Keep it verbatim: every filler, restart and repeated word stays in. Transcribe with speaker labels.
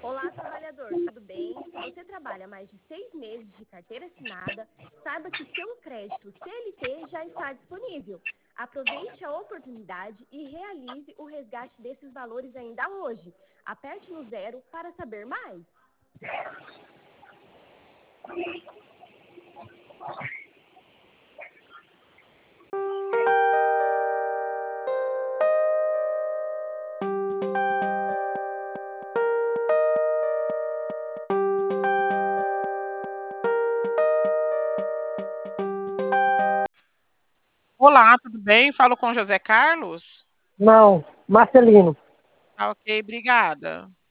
Speaker 1: Olá, trabalhador, tudo bem? Se você trabalha mais de seis meses de carteira assinada, saiba que seu crédito C L T já está disponível. Aproveite a oportunidade e realize o resgate desses valores ainda hoje. Aperte no zero para saber mais.
Speaker 2: Olá, tudo bem? Falo com José Carlos?
Speaker 3: Não, Marcelino.
Speaker 2: Ah, ok, obrigada.